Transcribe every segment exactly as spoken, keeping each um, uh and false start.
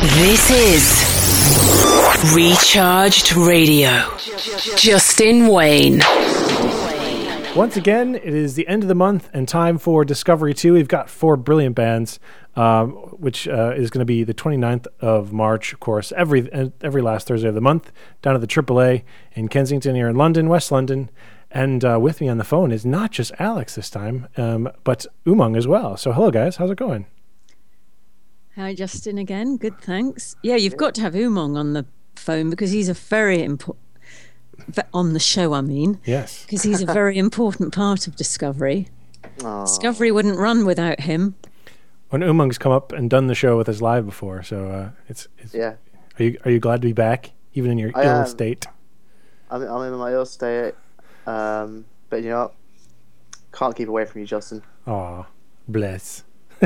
This is Recharged Radio. Justin Wayne. Once again, it is the end of the month and time for Discovery two. We've got four brilliant bands, um, which uh, is going to be the twenty-ninth of March, of course, every every last Thursday of the month, down at the Triple A in Kensington here in London, West London. And uh, with me on the phone is not just Alex this time, um, but Umang as well. So hello, guys. How's it going? Hi, Justin, again. Good, thanks. Yeah, you've got to have Umang on the phone because he's a very important... on the show, I mean. Yes. Because he's a very important part of Discovery. Aww. Discovery wouldn't run without him. When Umang's come up and done the show with us live before, so uh, it's, it's... Yeah. Are you are you glad to be back, even in your I ill am. state? I'm, I'm in my ill state, um, but you know what? Can't keep away from you, Justin. Aw, bless.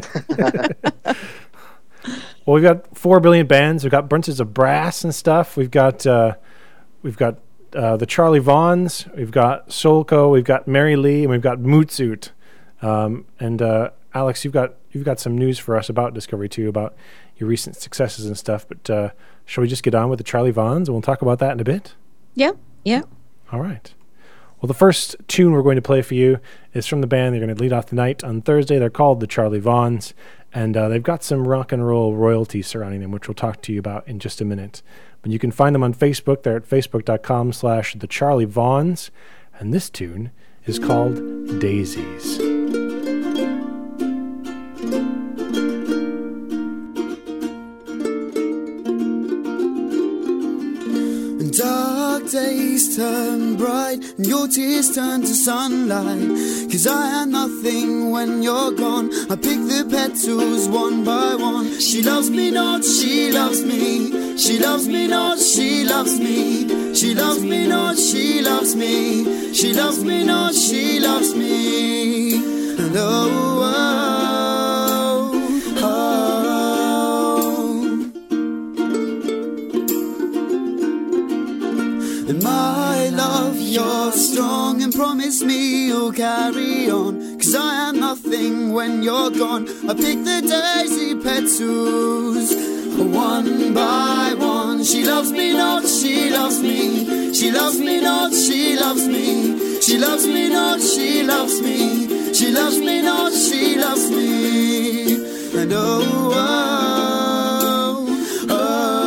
Well, we've got four brilliant bands. We've got bunches of brass and stuff. We've got uh, we've got uh, the Charlie Vaughns. We've got Solco. We've got Mary Lee, and we've got Mootsuit. Um, and uh, Alex, you've got you've got some news for us about Discovery two, about your recent successes and stuff. But uh, shall we just get on with the Charlie Vaughns, and we'll talk about that in a bit? Yeah, yeah. All right. Well, the first tune we're going to play for you is from the band. They're going to lead off the night on Thursday. They're called the Charlie Vaughns, and uh, they've got some rock and roll royalty surrounding them, which we'll talk to you about in just a minute. But you can find them on Facebook. They're at facebook.com slash the Charlie Vaughns, and this tune is called Daisies. Dark days turn bright and your tears turn to sunlight. Cause I had nothing when you're gone. I pick the petals one by one. She loves me not, she loves me. She loves me not, she loves me. She loves me not, she loves me. She loves me not, she loves me. And oh, oh, oh. My love, you're strong and promise me you'll carry on. Cause I have nothing when you're gone. I pick the daisy petals one by one. She loves me not, she loves me. She loves me not, she loves me. She loves me not, she loves me. She loves me not, she loves me. And oh, oh, oh.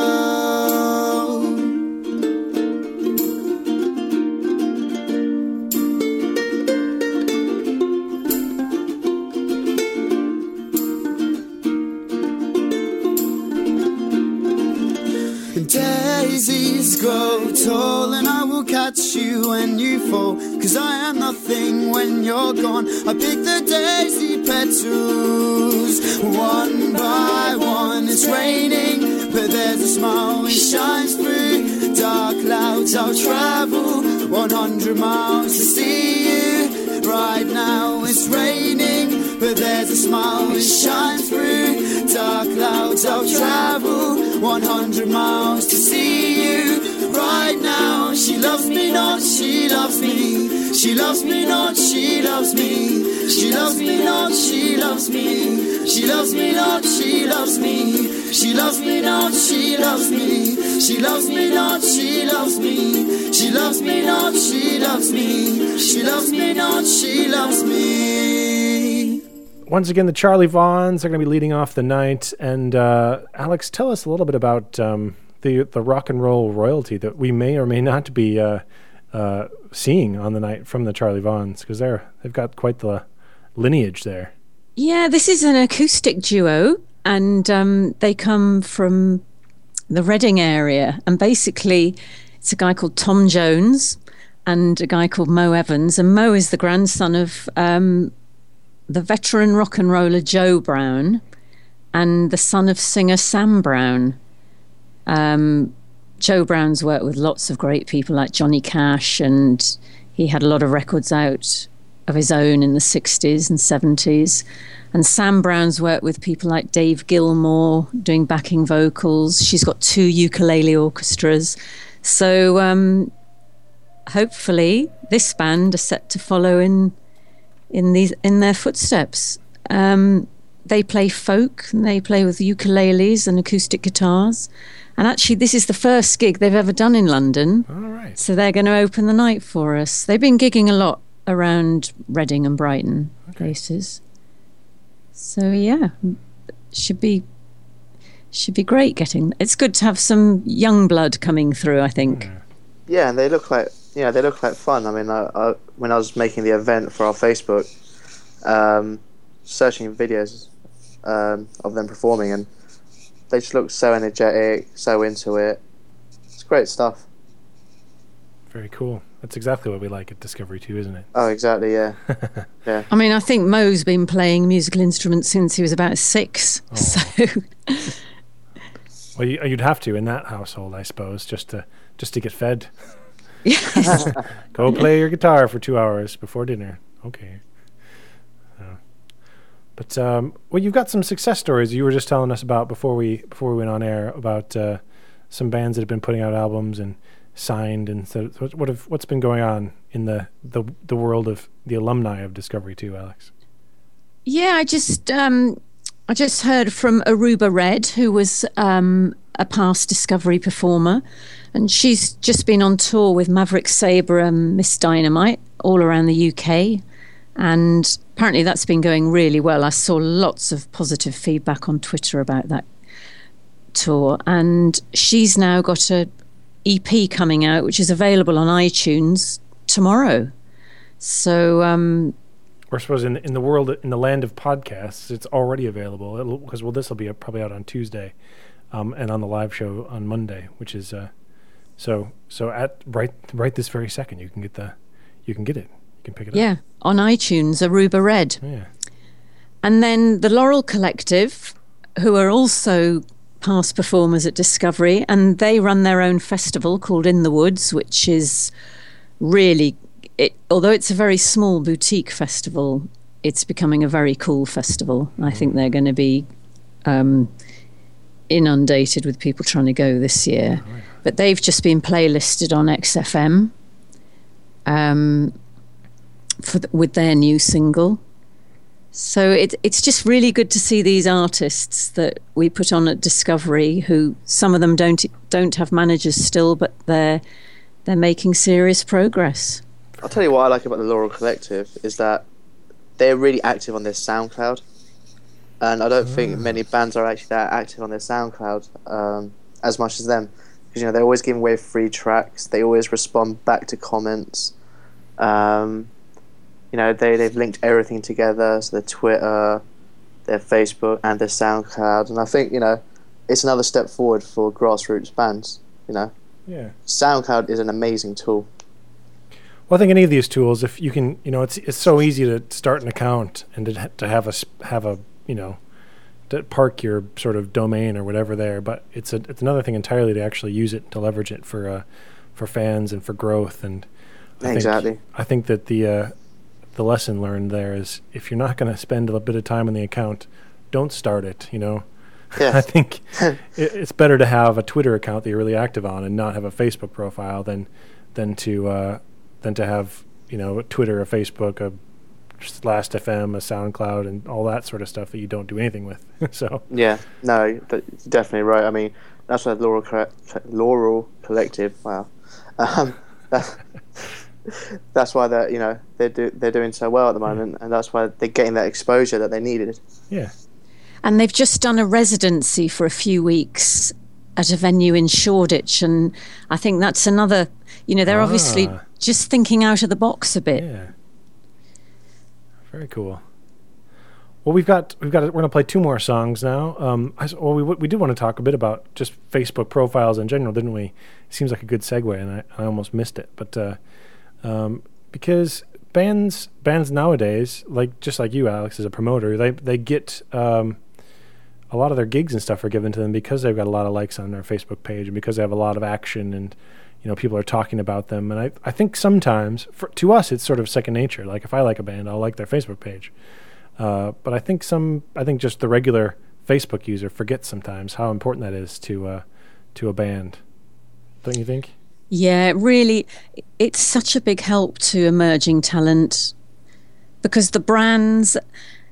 Daisies grow tall and I will catch you when you fall. Cause I am nothing when you're gone. I pick the daisy petals one by one. It's raining but there's a smile which shines through dark clouds. I'll travel one hundred miles to see you right now. It's raining but there's a smile which shines through dark clouds. I'll travel one hundred miles to see you right now. She loves me not, she loves me. She loves me not, she loves me. She loves me not, she loves me. She loves me not, she loves me. She loves me not, she loves me. She loves me not, she loves me. She loves me not, she loves me. She loves me not, she loves me. Once again, the Charlie Vaughns are going to be leading off the night. And uh, Alex, tell us a little bit about um, the the rock and roll royalty that we may or may not be uh, uh, seeing on the night from the Charlie Vaughns, because they're they've got quite the lineage there. Yeah, this is an acoustic duo, and um, they come from the Reading area. And basically, it's a guy called Tom Jones and a guy called Mo Evans. And Mo is the grandson of Um, the veteran rock and roller Joe Brown and the son of singer Sam Brown. Um, Joe Brown's worked with lots of great people like Johnny Cash, and he had a lot of records out of his own in the sixties and seventies. And Sam Brown's worked with people like Dave Gilmour doing backing vocals. She's got two ukulele orchestras. So um, hopefully this band are set to follow in in these in their footsteps. Um, they play folk, and they play with ukuleles and acoustic guitars. And actually, this is the first gig they've ever done in London. All right. So they're going to open the night for us. They've been gigging a lot around Reading and Brighton okay. places. So yeah, should be should be great getting. It's good to have some young blood coming through, I think. Yeah, yeah and they look like yeah they look like fun. I mean, I, I, when I was making the event for our Facebook, um, searching videos um, of them performing, and they just look so energetic, so into it. It's great stuff. Very cool. That's exactly what we like at Discovery two, isn't it? Oh, exactly, yeah. yeah. I mean, I think Mo's been playing musical instruments since he was about six. Oh. So, well, you, you'd have to in that household, I suppose, just to just to get fed. Yes. Go play your guitar for two hours before dinner. Okay. Uh, but um, well, you've got some success stories you were just telling us about before we before we went on air about uh, some bands that have been putting out albums and signed, and so what have what's been going on in the, the the world of the alumni of Discovery two, Alex? Yeah, I just um, I just heard from Aruba Red, who was um, a past Discovery performer, and she's just been on tour with Maverick Sabre and Miss Dynamite all around the U K, and apparently that's been going really well. I saw lots of positive feedback on Twitter about that tour, and she's now got a E P coming out, which is available on iTunes tomorrow. So, um, or I suppose in in the world, in the land of podcasts, it's already available because well, this will be probably out on Tuesday, um, and on the live show on Monday, which is uh, so so at right right this very second, you can get the you can get it, you can pick it yeah, up. Yeah, on iTunes, Aruba Red. Yeah, and then the Laurel Collective, who are also past performers at Discovery, and they run their own festival called In the Woods, which is really, it, although it's a very small boutique festival, it's becoming a very cool festival. I think they're going to be um, inundated with people trying to go this year. Oh, yeah. But they've just been playlisted on X F M um, for the, with their new single. So it, it's just really good to see these artists that we put on at Discovery, who some of them don't don't have managers still, but they're they're making serious progress. I'll tell you what I like about the Laurel Collective is that they're really active on their SoundCloud, and I don't mm. think many bands are actually that active on their SoundCloud um, as much as them, because you know they're always giving away free tracks. They always respond back to comments. Um, You know, they, they've linked everything together, so their Twitter, their Facebook, and their SoundCloud. And I think, you know, it's another step forward for grassroots bands, you know. Yeah. SoundCloud is an amazing tool. Well, I think any of these tools, if you can, you know, it's it's so easy to start an account and to, to have a, have a, you know, to park your sort of domain or whatever there. But it's a it's another thing entirely to actually use it, to leverage it for uh, for fans and for growth. And I exactly. think, I think that the... Uh, the lesson learned there is if you're not going to spend a bit of time on the account, don't start it, you know. Yeah. I think it, it's better to have a Twitter account that you're really active on and not have a Facebook profile than than to uh, than to have, you know, a Twitter, a Facebook, a Last F M, a SoundCloud, and all that sort of stuff that you don't do anything with. So yeah, no, you're definitely right. I mean, that's why Laurel Laurel Collective. Wow. Um, that, That's why they're, you know, they're do, they're doing so well at the moment, and that's why they're getting that exposure that they needed. Yeah. And they've just done a residency for a few weeks at a venue in Shoreditch, and I think that's another, you know, they're ah. obviously just thinking out of the box a bit. Yeah. Very cool. Well, we've got we've got we're going to play two more songs now. Um, I, well, we we did want to talk a bit about just Facebook profiles in general, didn't we? It seems like a good segue, and I, I almost missed it, but. Uh, Um, because bands bands nowadays, like just like you, Alex, as a promoter, they they get um, a lot of their gigs and stuff are given to them because they've got a lot of likes on their Facebook page and because they have a lot of action and you know people are talking about them. And I I think sometimes for, to us it's sort of second nature. Like if I like a band, I'll like their Facebook page. Uh, but I think some I think just the regular Facebook user forgets sometimes how important that is to uh, to a band. Don't you think? Yeah, really, it's such a big help to emerging talent because the brands,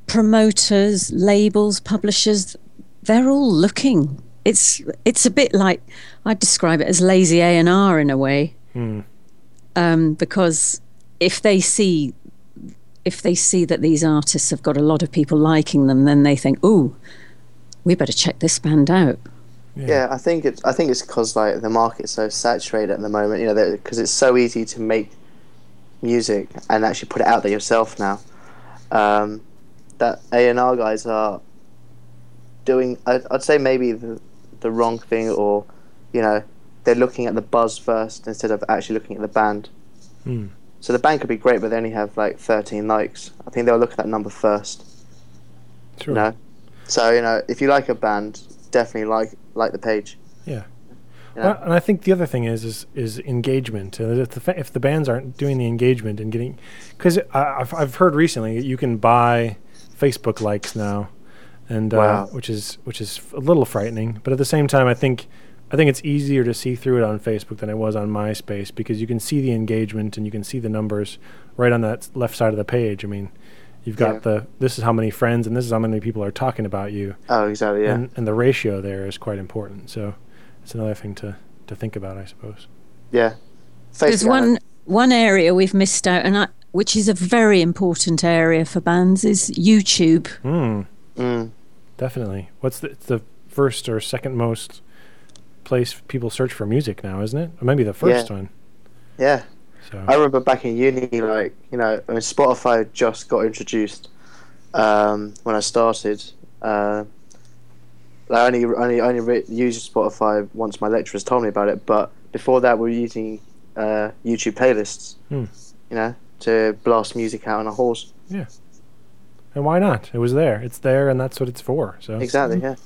promoters, labels, publishers, they're all looking. It's it's a bit like, I'd describe it as lazy A and R in a way, Hmm. um, because if they see if they see that these artists have got a lot of people liking them, then they think, "Ooh, we better check this band out." Yeah, I think it's I think it's because like the market's so saturated at the moment. You know, because it's so easy to make music and actually put it out there yourself now. Um, that A and R guys are doing, I'd, I'd say maybe the the wrong thing, or you know, they're looking at the buzz first instead of actually looking at the band. Hmm. So the band could be great, but they only have like thirteen likes. I think they'll look at that number first. True. You know, so you know, if you like a band, definitely like like the page. Yeah. You know? Well, and I think the other thing is is, is engagement. Uh, if, the fa- if the bands aren't doing the engagement and getting, because I've I've heard recently that you can buy Facebook likes now, and uh, Wow. which is which is a little frightening. But at the same time, I think I think it's easier to see through it on Facebook than it was on MySpace, because you can see the engagement and you can see the numbers right on that left side of the page. I mean, you've got Yeah. the this is how many friends and this is how many people are talking about you. Oh, exactly. Yeah. And, and the ratio there is quite important. So it's another thing to, to think about, I suppose. yeah. There's Facebook- one one area we've missed out, and I, which is a very important area for bands, is YouTube. Hmm. Mm. Definitely. What's the, it's the first or second most place people search for music now, isn't it? Or maybe the first Yeah. one. Yeah. So I remember back in uni, like, you know, when Spotify just got introduced, um, when I started, uh, I only only only re- used Spotify once my lecturers told me about it. But before that, we were using uh, YouTube playlists, Hmm. you know, to blast music out on a horse. and why not? It was there. It's there, and that's what it's for. So Exactly, yeah.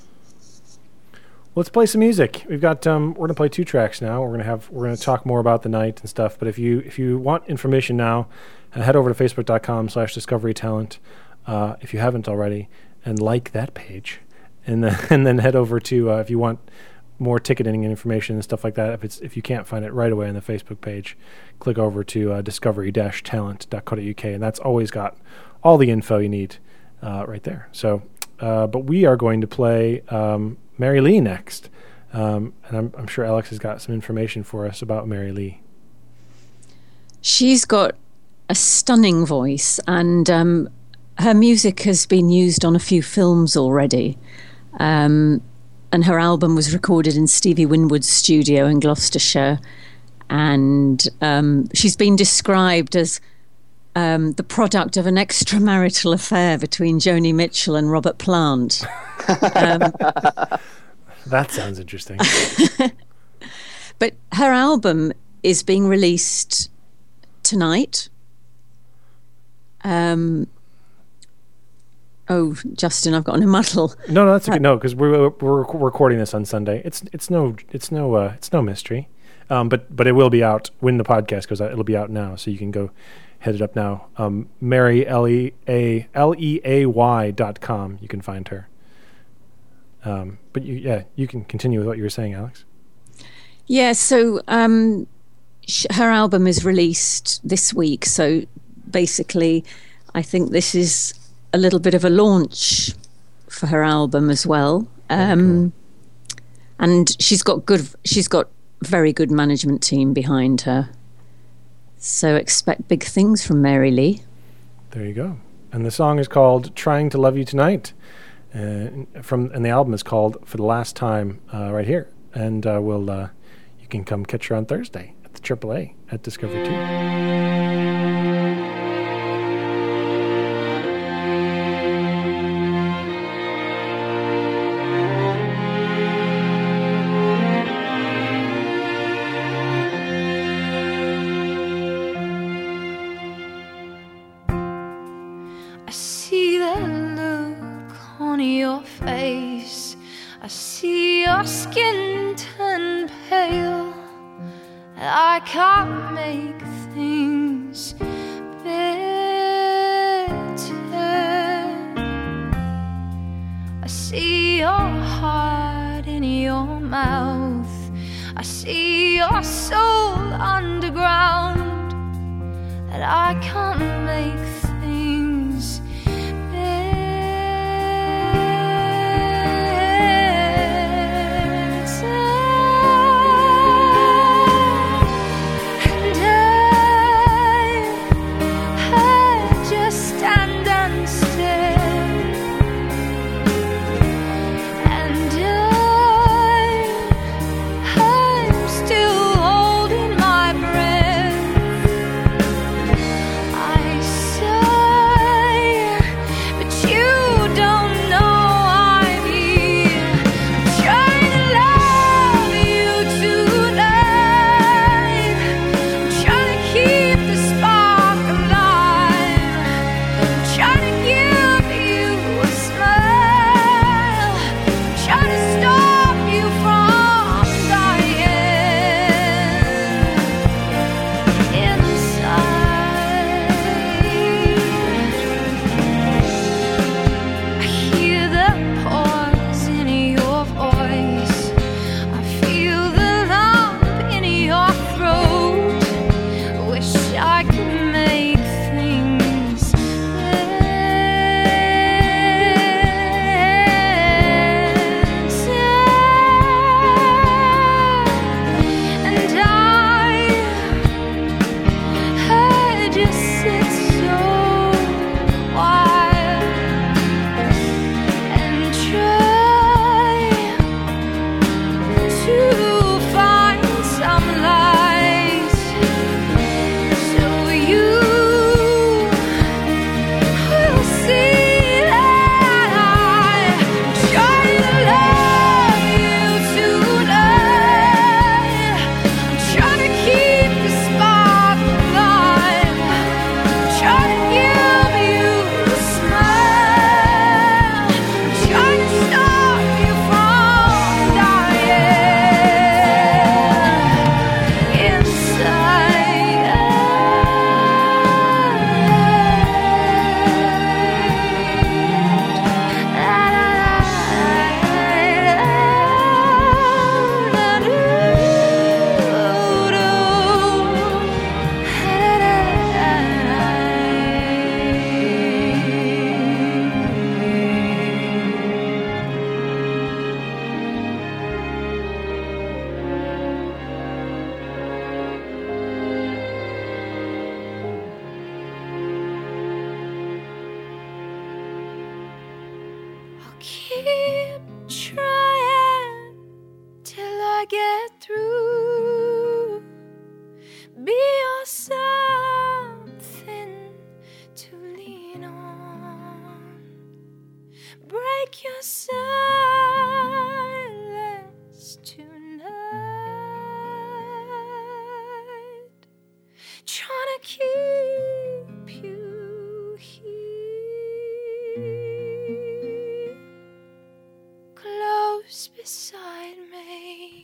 let's play some music. We've got um, we're gonna play two tracks now. We're gonna have we're gonna talk more about the night and stuff. But if you if you want information now, uh, head over to facebook dot com slash discovery talent uh, if you haven't already, and like that page, and then and then head over to uh, if you want more ticketing and information and stuff like that. If it's if you can't find it right away on the Facebook page, click over to uh, discovery dash talent dot co dot uk, and that's always got all the info you need uh, right there. So, uh, but we are going to play um, Mary Lee next, um, and I'm, I'm sure Alex has got some information for us about Mary Lee. She's got a stunning voice, and um, her music has been used on a few films already. Um, and her album was recorded in Stevie Winwood's studio in Gloucestershire. And um, she's been described as um, the product of an extramarital affair between Joni Mitchell and Robert Plant. um, That sounds interesting. But her album is being released tonight. Um, oh, Justin, I've gotten a muddle. No, no, that's a good no, because we're we're rec- recording this on Sunday. It's it's no it's no uh, it's no mystery, um, but but it will be out when the podcast goes out. It'll be out now, so you can go head it up now. Um, Mary L E A L E A Y dot com. You can find her. Um, but you yeah, you can continue with what you were saying, Alex. Yeah, so um, sh- her album is released this week. So basically, I think this is a little bit of a launch for her album as well. Um, and she's got good. She's got very good management team behind her. So expect big things from Mary Lee. There you go. And the song is called "Trying to Love You Tonight," uh, from and the album is called "For the Last Time." Uh, right here, and uh, we'll uh, you can come catch her on Thursday at the Triple A at Discovery Two. I see that look on your face. I see your skin turn pale. I can't make things better. I see your heart in your mouth. I see your soul underground. And I can't make things better. get through. Be your something to lean on. Break your silence tonight. Trying to keep you here, close beside me.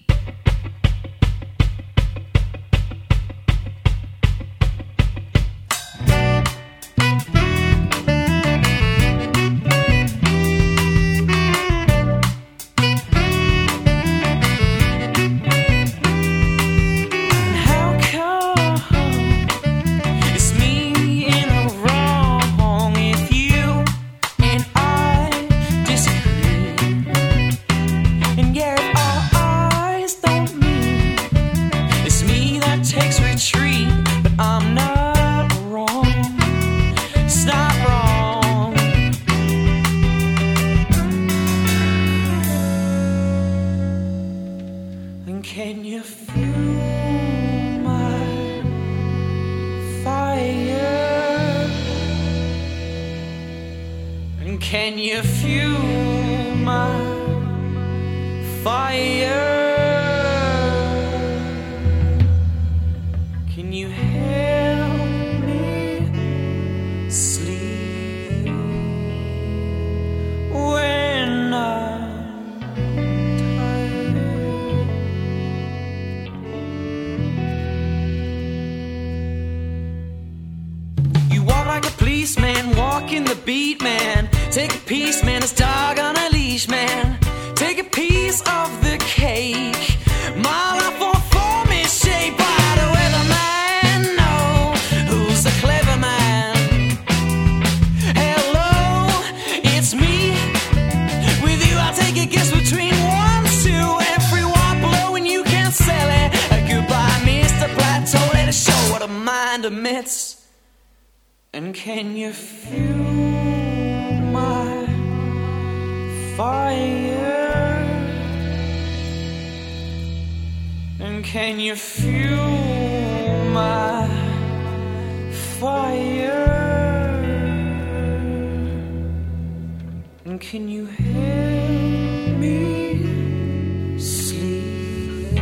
Can you feel my fire? And can you feel my fire? Can you help me sleep when I'm tired? You walk like a policeman, walking the beat, man. Take a piece, man, it's dog on a leash, man. Take a piece of the cake. My life won't form is shaped by the weatherman. No, who's the clever man? Hello, it's me. With you, I'll take a guess between one, two, every one blow, and you can't sell it. Goodbye, Mister Plateau. Let us show what a mind admits. And can you feel my fire? And can you feel my fire? And can you help me sleep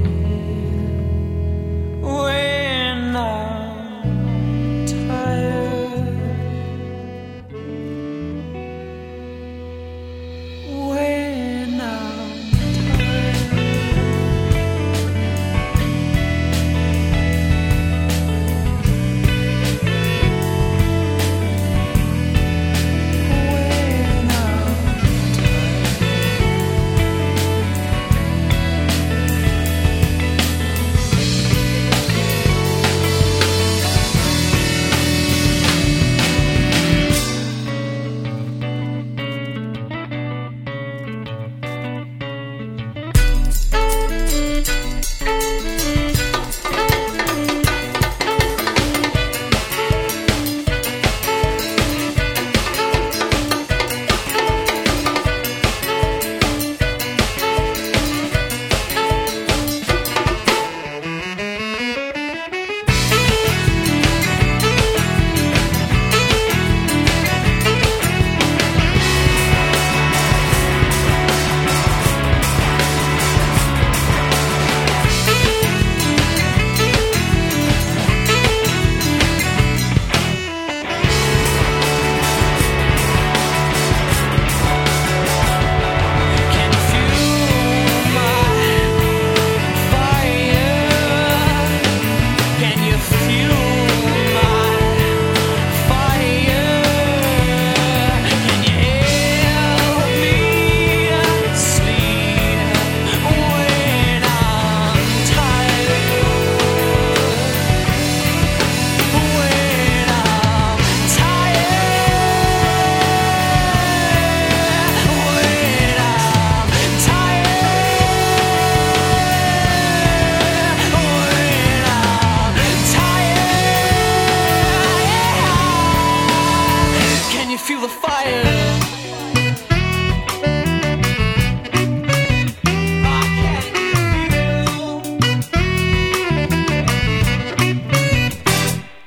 when I'm tired? When I'm tired. When I'm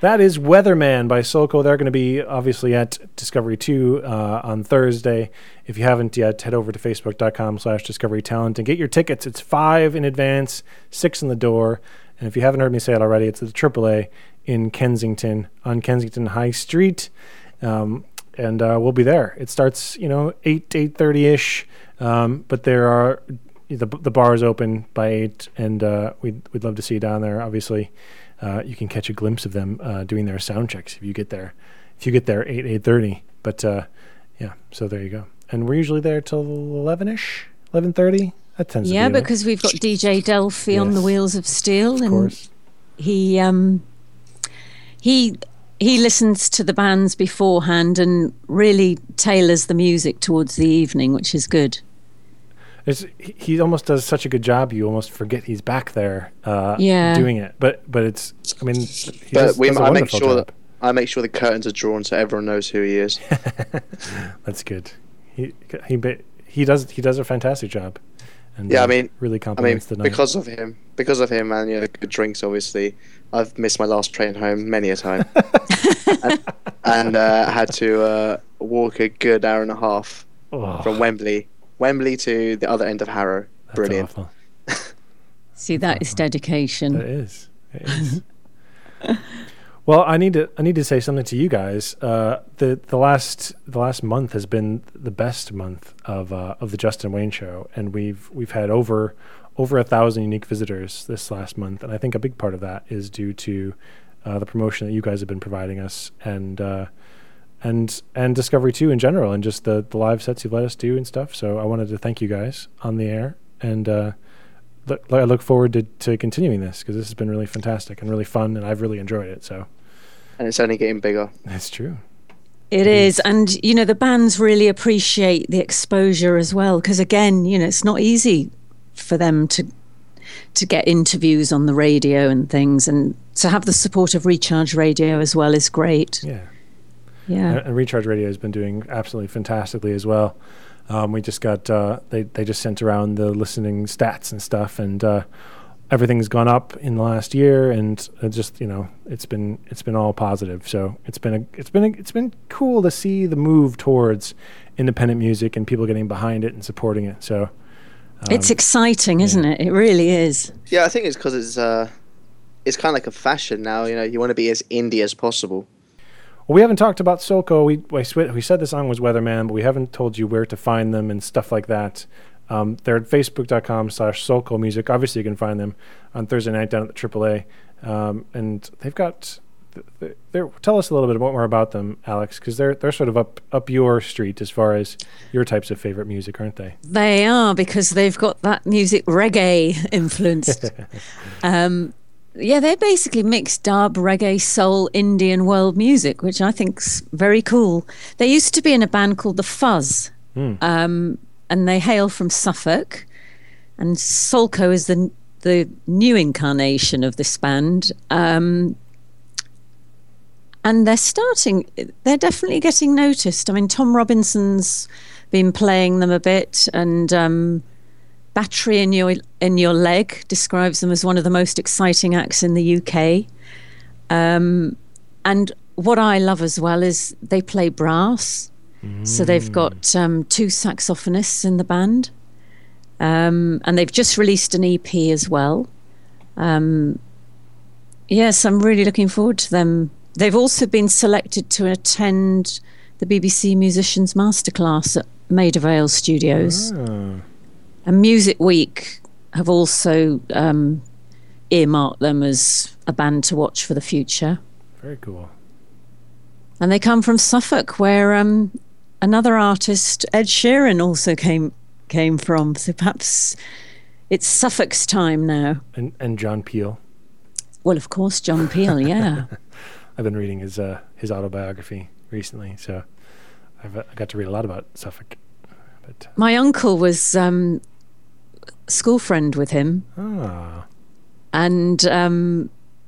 That is Weatherman by Solco. They're going to be obviously at Discovery two uh, on Thursday. If you haven't yet, head over to facebook.com slash Discovery Talent and get your tickets. It's five in advance, six in the door. And if you haven't heard me say it already, it's at the triple A in Kensington, on Kensington High Street. Um, and uh, we'll be there. It starts, you know, eight, eight thirty-ish. Um, but there are, the, the bar is open by eight, and uh, we'd, we'd love to see you down there, obviously. Uh, you can catch a glimpse of them uh, doing their sound checks if you get there. If you get there eight eight thirty, but uh, yeah, so there you go. And we're usually there till eleven ish, eleven thirty. That tends yeah, to be because we've got D J Delphi on Yes. the Wheels of Steel, Of and course. he um he he listens to the bands beforehand and really tailors the music towards the evening, which is good. It's, he he almost does such a good job. You almost forget he's back there uh, Yeah. doing it. But but it's I mean, he But does, we, does a I make wonderful sure job. that I make sure the curtains are drawn so everyone knows who he is. That's good. He he ba- he does he does a fantastic job. And Yeah, uh, I mean, really I mean, compliments the night. because of him, because of him, and you know, good drinks. Obviously, I've missed my last train home many a time, and, and uh, had to uh, walk a good hour and a half Oh, from Wembley, Wembley to the other end of Harrow. that's Brilliant. awful. See, that is dedication. It is. It is. Well, I need to I need to say something to you guys. Uh, the the last the last month has been the best month of uh, of the Justin Wayne Show, and we've we've had over over a thousand unique visitors this last month, and I think a big part of that is due to uh, the promotion that you guys have been providing us, and uh, and and Discovery two in general, and just the the live sets you've let us do and stuff. So I wanted to thank you guys on the air, and uh, look, I look forward to, to continuing this because this has been really fantastic and really fun, and I've really enjoyed it. So And it's only getting bigger. that's true. It is. And, you know, the bands really appreciate the exposure as well. Because, again, you know, it's not easy for them to to get interviews on the radio and things. And to have the support of Recharge Radio as well is great. Yeah. Yeah. And, and Recharge Radio has been doing absolutely fantastically as well. Um, we just got, uh, they, they just sent around the listening stats and stuff, and uh, everything's gone up in the last year, and it just, you know, it's been, it's been all positive. So it's been, a, it's been, a, it's been cool to see the move towards independent music and people getting behind it and supporting it. So um, it's exciting, isn't it? It really is. Yeah, I think it's because it's uh, it's kind of like a fashion now. You know, you want to be as indie as possible. Well, we haven't talked about Solco. We we, sw- we said the song was Weatherman, but we haven't told you where to find them and stuff like that. Um, they're at facebook.com slash Solco Music. Obviously, you can find them on Thursday night down at the triple A. Um, and they've got... They're, they're, tell us a little bit more about them, Alex, because they're they're sort of up, up your street as far as your types of favorite music, aren't they? They are, because they've got that music reggae influenced. um, yeah, they're basically mixed dub, reggae, soul, Indian world music, which I think's very cool. They used to be in a band called The Fuzz, Mm. um, and they hail from Suffolk. And Solco is the the new incarnation of this band. Um, and they're starting, they're definitely getting noticed. I mean, Tom Robinson's been playing them a bit, and um, Battery in Your in Your Leg describes them as one of the most exciting acts in the U K. Um, and what I love as well is they play brass. Mm. So they've got um, two saxophonists in the band. Um, and they've just released an E P as well. Um, yes, I'm really looking forward to them. They've also been selected to attend the B B C Musicians Masterclass at Maida Vale Studios. Oh. And Music Week have also um, earmarked them as a band to watch for the future. Very cool. And they come from Suffolk, where um, another artist, Ed Sheeran, also came came from. So perhaps it's Suffolk's time now. And and John Peel. Well, of course, John Peel, yeah. I've been reading his uh, his autobiography recently, so I've uh, I got to read a lot about Suffolk. But My uncle was um, a school friend with him, ah, and um,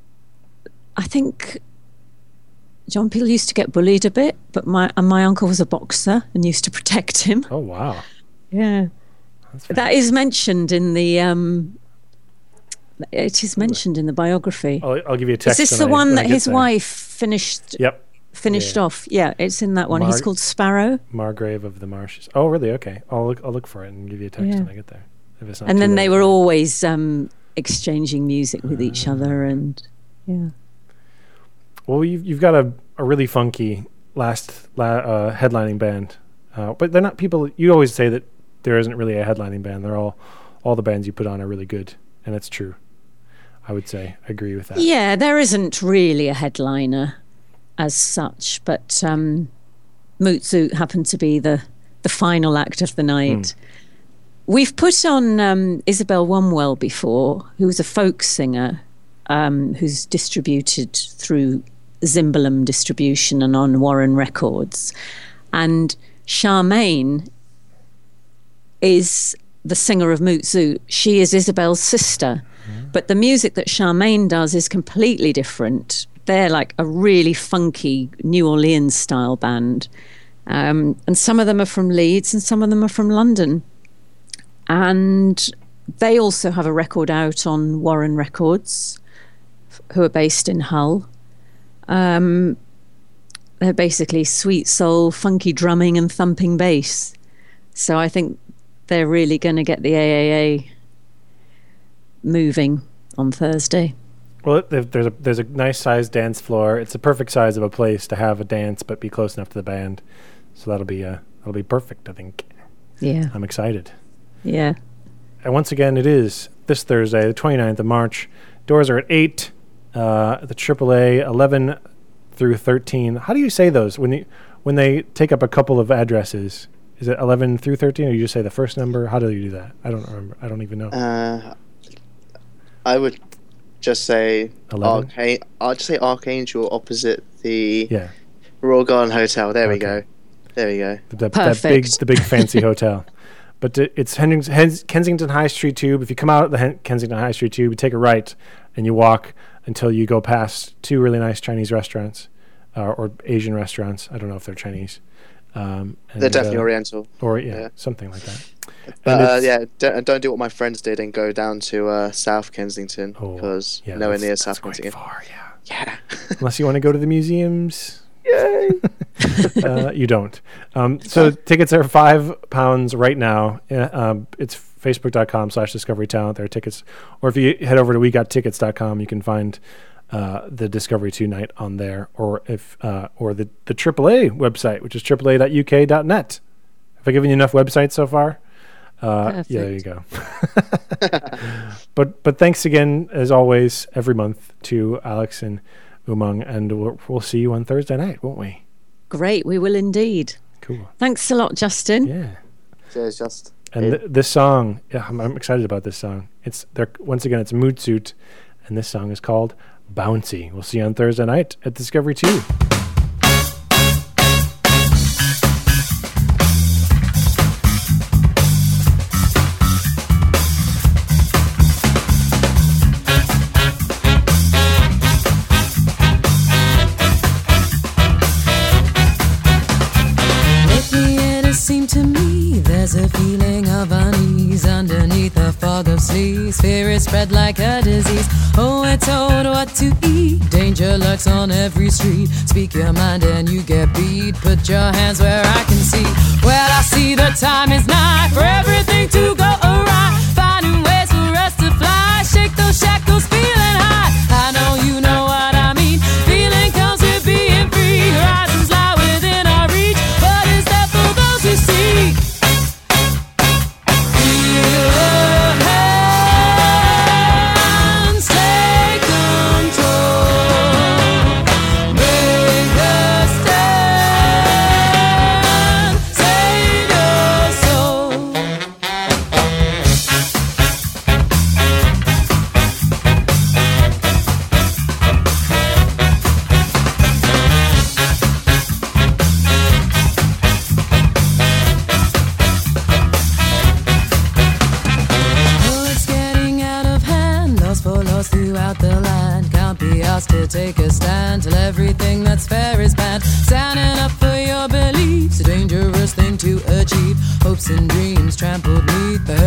I think John Peel used to get bullied a bit, but my and my uncle was a boxer and used to protect him. oh wow, Yeah, that's that is mentioned in the um, It is mentioned in the biography. I'll, I'll give you a text. Is this when the I- one when I that get his there. wife finished Yep. finished Yeah. off? Yeah, it's in that one. He's Mar- called Sparrow. Margrave of the Marshes. Oh, really? Okay. I'll look. I'll look for it and give you a text Yeah. when I get there. If it's not And too then late. they were always um, exchanging music with each other, and yeah. Well, you've you've got a, a really funky last la, uh, headlining band, uh, but they're not people. You always say that there isn't really a headlining band. They're all all the bands you put on are really good, and that's true. I would say I agree with that. Yeah, there isn't really a headliner as such, but um, Moot Zoot happened to be the, the final act of the night. We've put on um, Isabel Womwell before, who's a folk singer um, who's distributed through Zimbalum Distribution and on Warren Records. And Charmaine is the singer of Moot Zoot. She is Isabel's sister. But the music that Charmaine does is completely different. They're like a really funky New Orleans style band. Um, and some of them are from Leeds and some of them are from London. And they also have a record out on Warren Records, f- who are based in Hull. Um, they're basically sweet soul, funky drumming and thumping bass. So I think they're really going to get the A A A moving on Thursday. Well, there- there's a there's a nice sized dance floor. It's a perfect size of a place to have a dance, but be close enough to the band. So that'll be uh that'll be perfect. I think. Yeah, I'm excited. yeah. And once again, it is this Thursday, the twenty-ninth of March. Doors are at eight. Uh, at the triple A, eleven through thirteen. How do you say those when you when they take up a couple of addresses? Is it eleven through thirteen, or you just say the first number? How do you do that? I don't remember. I don't even know. Uh, I would just say eleven? Archa- I'll just say Archangel opposite the Yeah, Royal Garden Hotel. There we Okay. go. There we go. the, the, that big, Perfect. the big fancy hotel. But it- it's Hendrings- Hens- Kensington High Street Tube. If you come out of the Hen- Kensington High Street Tube, you take a right and you walk until you go past two really nice Chinese restaurants uh, or Asian restaurants. I don't know if they're Chinese. Um, They're and, definitely uh, Oriental. Or yeah, yeah. something like that. But And uh, it's- yeah, don't, don't do what my friends did and go down to uh, South Kensington Oh, because yeah, nowhere that's- near that's South quite Kensington. far, yeah. Yeah. Unless you want to go to the museums. Yay! uh, you don't. Um, so tickets are five pounds right now. Uh, um, it's facebook.com slash discovery talent. There are tickets. Or if you head over to we got tickets dot com, you can find uh, the Discovery two night on there. Or if uh, or the, the triple A website, which is triple A dot U K dot net. Have I given you enough websites so far? Uh, yeah, there you go. but but thanks again, as always, every month to Alex and Umang, and we'll, we'll see you on Thursday night, won't we? Great, we will indeed. Cool. Thanks a lot, Justin. Yeah. Cheers, just. And th- this song, yeah, I'm, I'm excited about this song. It's there once again. It's Moot Zoot, and this song is called "Bouncy." We'll see you on Thursday night at Discovery Two. Lately it has seemed to me there's a feeling of unease underneath a fog of sleep. Spirits spread like a disease. Oh, we're told what to eat. Danger lurks on every street. Speak your mind and you get beat. Put your hands where I can see. Well, I see the time is nigh for everything to go awry. Finding ways for us to fly. Shake those shackles, feeling high. I know you know what I mean. Feeling comes with being free. Horizons lie within our reach. But is that for those who seek? Feel your hands, take control. Make a stand, save your soul. Oh, it's getting out of hand. Lost for lost throughout the land. Can't be asked to take a stand till everything that's fair is banned. Standing up for your beliefs, a dangerous thing to achieve. Hopes and dreams trampled neath the